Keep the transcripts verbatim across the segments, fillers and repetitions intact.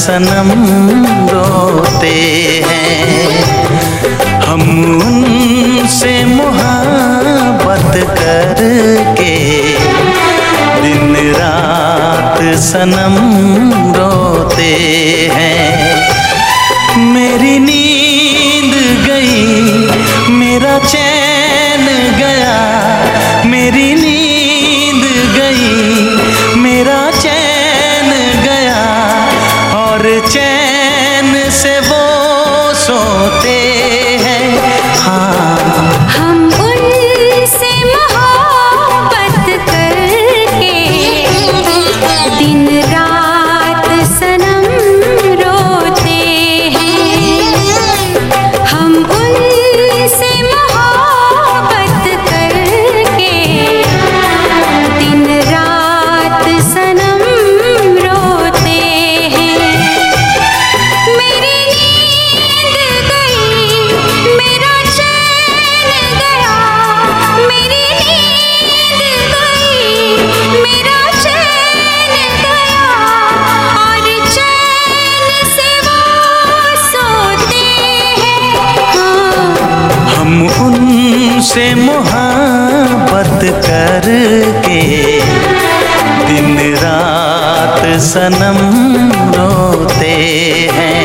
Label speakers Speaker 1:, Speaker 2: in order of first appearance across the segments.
Speaker 1: सनम रोते हैं। हम उनसे मोहब्बत करके दिन रात सनम रोते हैं। मेरी नींद गई, मेरा चैन गया, मेरी नींद गई, मेरा चैन गया, और चैन से वो सोते हैं। हाँ,
Speaker 2: हम उनसे मोहब्बत करके दिन रात सनम रोते हैं। हम उनसे मोहब्बत करके दिन रात सनम रोते हैं। मेरी नींद गई, मेरा चैन गया, मेरी नींद गई, मेरा चैन गया, और चैन से वो सोते हैं। हाँ,
Speaker 1: हम उनसे मोहब्बत करके दिन रात सनम रोते हैं।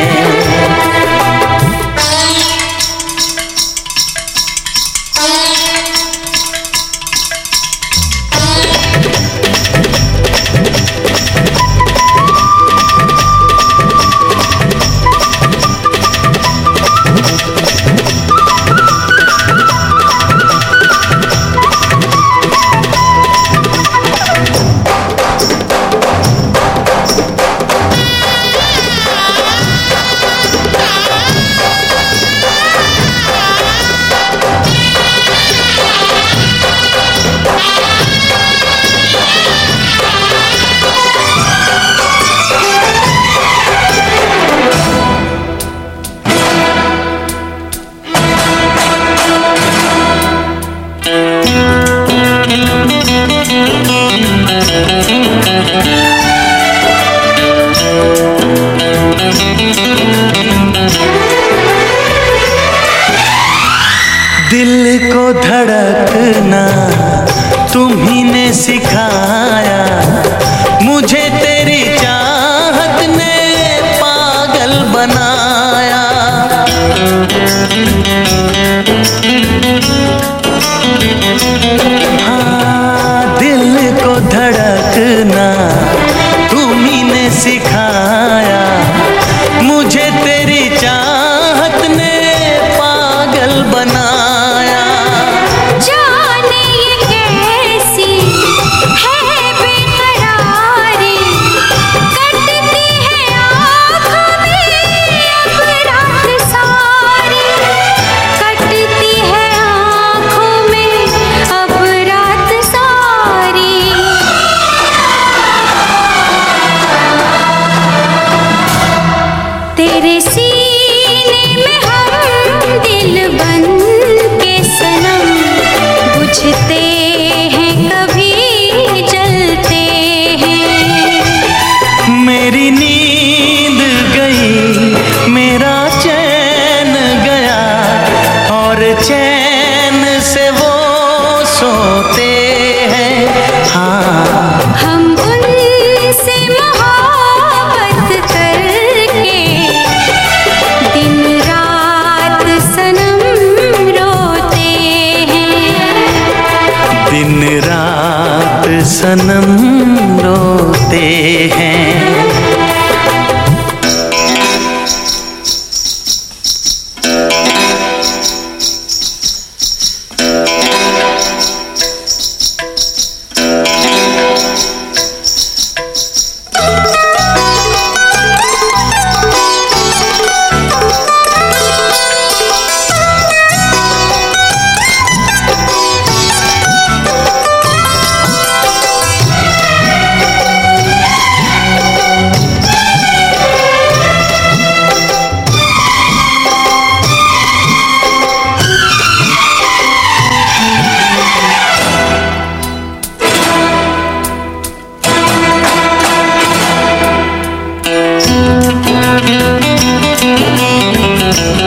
Speaker 1: दिल को धड़कना तुम्ही ने सिखाया, मुझे तेरी चाहत ने पागल बनाया। हाँ, दिल को धड़कना तुम्ही ने सिखाया, मुझे तेरी चाहत ने पागल बनाया।
Speaker 2: जाने ये कैसी है बेकरारी, कटती है आँखों में अब रात सारी, कटती है आँखों में अब रात सारी। तेरे सीने में हम दिल बन के सनम बुझते हैं, कभी जलते हैं।
Speaker 1: मेरी नींद गई, मेरा चैन गया, और चैन से वो सोते हैं। हाँ,
Speaker 2: हम उनसे मोहब्बत करके दिन रात सनम रोते हैं।
Speaker 1: दिन रात सनम रोते हैं।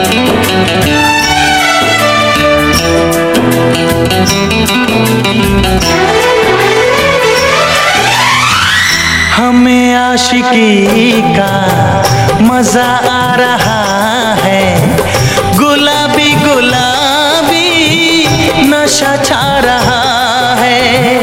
Speaker 1: हमें आशिकी का मजा आ रहा है, गुलाबी गुलाबी नशा छा रहा है।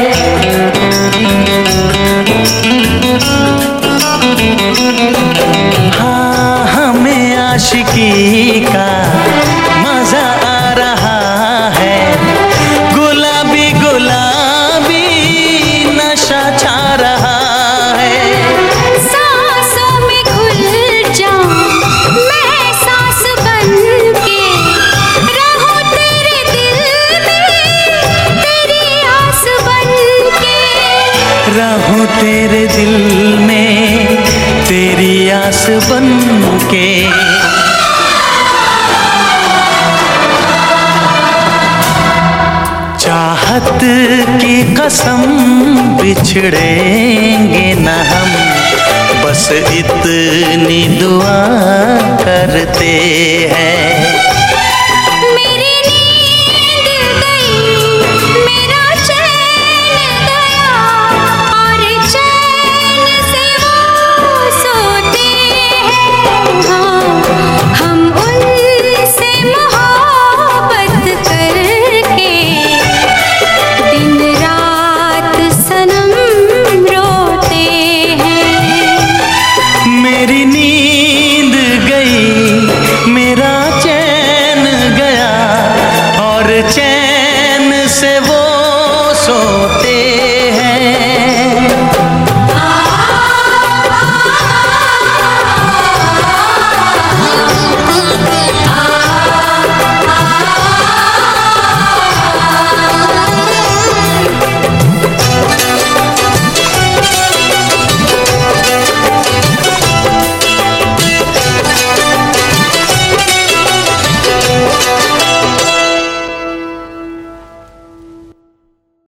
Speaker 1: हाँ, हमें आशिकी का मजा आ रहा है, गुलाबी गुलाबी नशा छा रहा है।
Speaker 2: सांसों में घुल जाऊं मैं सांस बन के, रहूं तेरे दिल में तेरी आस बन के,
Speaker 1: रहूं तेरे दिल में तेरी आस बन के। चाहत की कसम बिछड़ेंगे न हम, बस इतनी दुआ करते हैं।